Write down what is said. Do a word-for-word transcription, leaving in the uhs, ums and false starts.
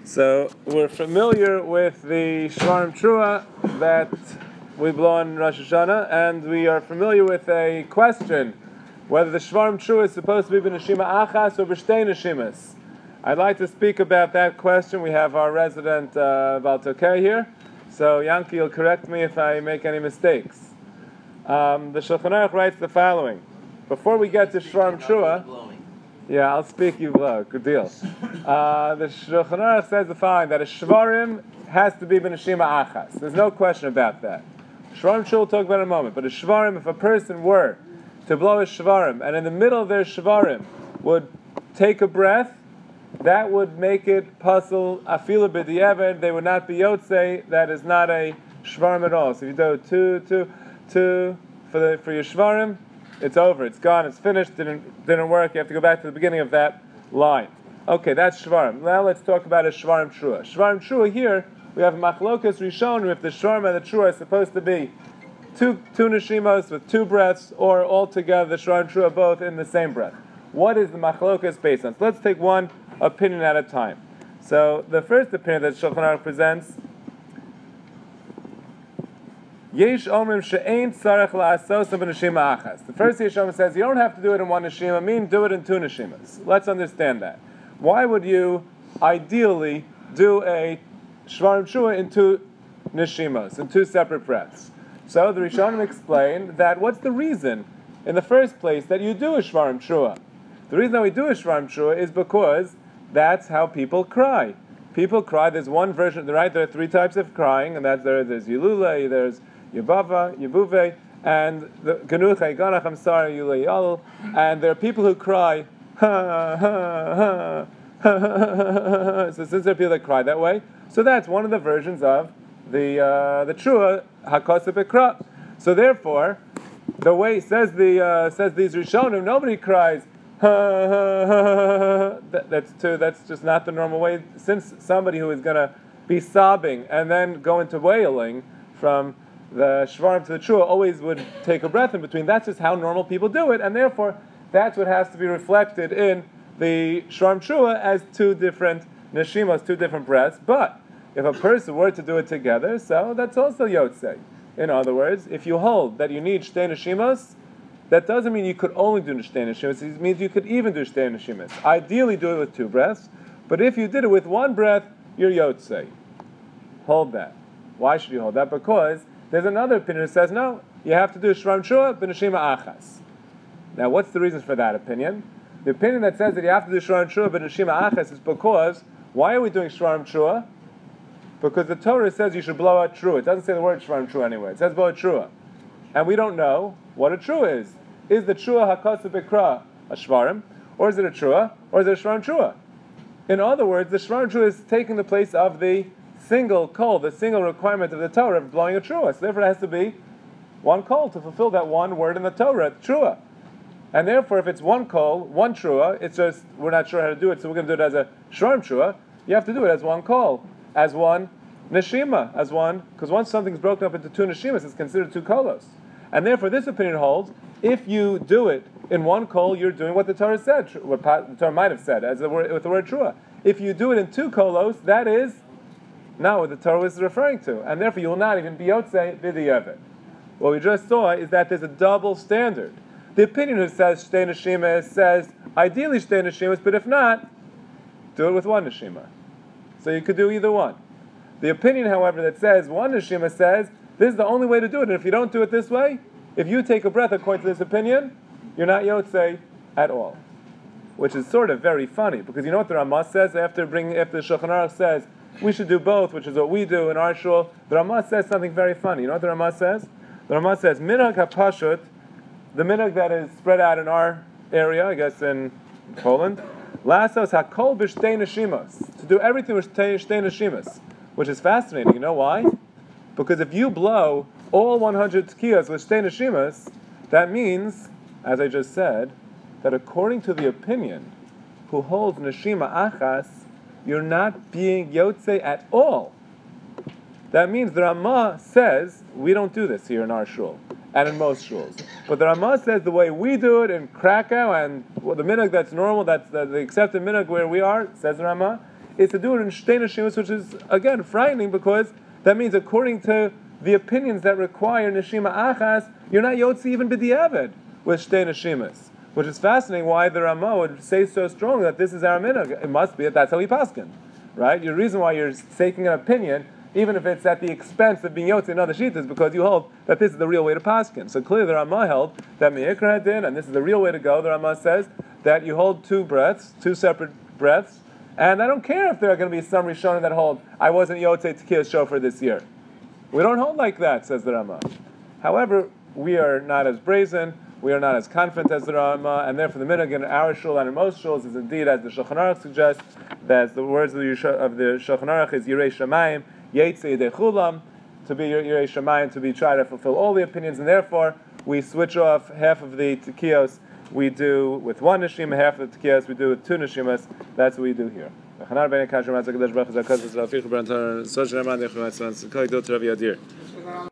So we're familiar with the Shvarim Trua that we blow on Rosh Hashanah, and we are familiar with a question whether the Shvarim Trua is supposed to be b'neshima achas or b'shtei neshimas. I'd like to speak about that question. We have our resident uh, Baltokei here, so Yanki will correct me if I make any mistakes. Um, the Shulchan Aruch writes the following: before we get to Shvarim Trua. Yeah, I'll speak you blow. Good deal. Uh, the Shulchan Aruch says the following, that a Shvarim has to be b'neshima achas. There's no question about that. Shvarim Trua we'll talk about in a moment. But a Shvarim, if a person were to blow a Shvarim, and in the middle of their Shvarim would take a breath, that would make it pasul afila b'diavad. They would not be yotzei. That is not a Shvarim at all. So if you do two, two, two for the for your Shvarim, it's over, it's gone, it's finished, didn't didn't work, you have to go back to the beginning of that line. Okay, that's Shvarim. Now let's talk about a Shvarim Trua. Shvarim Trua here, we have Machlokas Rishon, if the Shvarim and the Trua are supposed to be two two Neshimos with two breaths, or altogether the Shvarim Trua both in the same breath. What is the Machlokas based on? So let's take one opinion at a time. So the first opinion that Shulchan Aruch presents, Yesh Omrim she'ein tzarech la'asos b'neshima achas. The first Yesh Omrim says you don't have to do it in one neshima. Mean do it in two neshimas. Let's understand that. Why would you ideally do a Shvarim Trua in two neshimas, in two separate breaths? So the Rishonim explain that what's the reason in the first place that you do a Shvarim Trua? The reason that we do a Shvarim Trua is because that's how people cry. People cry. There's one version, right? There are three types of crying, and that's there. There's Yilulei, there's Yabava, Yabuve, and the Ganuchai Ganach, I'm sorry, Yulei Yal, and there are people who cry, ha, ha, ha, ha, ha. So since there are people that cry that way, so that's one of the versions of the uh, the Trua Hakosa Bekra. So therefore, the way says the uh, says these Rishonim, nobody cries, ha, ha, ha, ha. That, that's too, that's just not the normal way. Since somebody who is going to be sobbing and then go into wailing from the Shvarim to the Trua always would take a breath in between. That's just how normal people do it, and therefore that's what has to be reflected in the Shvarim Trua as two different neshimos, two different breaths. But if a person were to do it together, so that's also yotzei. In other words, if you hold that you need shtei neshimos, that doesn't mean you could only do shtei neshimos. It means you could even do shtei neshimos. Ideally, do it with two breaths. But if you did it with one breath, you're yotzei. Hold that. Why should you hold that? Because there's another opinion that says, no, you have to do Shvarim Trua b'neshima achas. Now, what's the reason for that opinion? The opinion that says that you have to do Shvarim Trua b'neshima achas is because, why are we doing Shvarim Trua? Because the Torah says you should blow out Trua. It doesn't say the word Shvarim Trua anywhere. It says blow out Trua. And we don't know what a Trua is. Is the Trua Hakosa Bekra a Shvarim? Or is it a Trua? Or is it a Shvarim Trua? In other words, the Shvarim Trua is taking the place of the single kol, the single requirement of the Torah of blowing a Trua. So therefore it has to be one kol to fulfill that one word in the Torah, Trua. And therefore if it's one kol, one Trua, it's just, we're not sure how to do it, so we're going to do it as a Shvarim Trua. You have to do it as one kol, as one neshima, as one, because once something's broken up into two neshimas, it's considered two kolos. And therefore this opinion holds, if you do it in one kol, you're doing what the Torah said, what the Torah might have said, as the word, with the word Trua. If you do it in two kolos, that is not what the Torah is referring to, and therefore you will not even be yotzei b'diavad. What we just saw is that there's a double standard. The opinion who says shtei neshimas says ideally shtei neshimas, but if not, do it with one neshima. So you could do either one. The opinion, however, that says one neshima says this is the only way to do it, and if you don't do it this way, if you take a breath according to this opinion, you're not yotzei at all. Which is sort of very funny, because you know what the Ramah says after bringing after the Shulchan Aruch says we should do both, which is what we do in our shul. The Ramah says something very funny. You know what the Ramah says? The Ramah says, minhag hapashut, the minhag that is spread out in our area, I guess in Poland, lasos hakol b'shtei neshimos, to do everything with shtei neshimos, which is fascinating. You know why? Because if you blow all one hundred tkiyos with shtei neshimos, that means, as I just said, that according to the opinion who holds neshima achas, you're not being yotzei at all. That means the Ramah says, we don't do this here in our shul, and in most shuls. But the Ramah says the way we do it in Krakow, and well, the minhag that's normal, that's the, the accepted minhag where we are, says the Ramah, is to do it in shtei neshimas, which is, again, frightening, because that means, according to the opinions that require neshima achas, you're not yotzi even b'diavad with shtei neshimas. Which is fascinating why the Ramah would say so strongly that this is our minhag. It must be that that's how we paskin, right? Your reason why you're taking an opinion, even if it's at the expense of being yotzi in other shittas, is because you hold that this is the real way to paskin. So clearly the Ramah held that me'ikra hadin, and this is the real way to go. The Ramah says that you hold two breaths, two separate breaths, and I don't care if there are going to be some Rishonim that hold, I wasn't yotzi tekiyah shofar this year. We don't hold like that, says the Ramah. However, we are not as brazen, we are not as confident as the Ramah, and therefore the minhag in our shul and in most shuls is indeed, as the Shulchan Aruch suggests, that the words of the, of the Shulchan Aruch is Yirei Shamayim, Yetzei Yedei Chulam, to be Yirei Shamayim, to be try to fulfill all the opinions, and therefore we switch off half of the tekiyos we do with one neshima, half of the tekiyos we do with two neshimas. That's what we do here.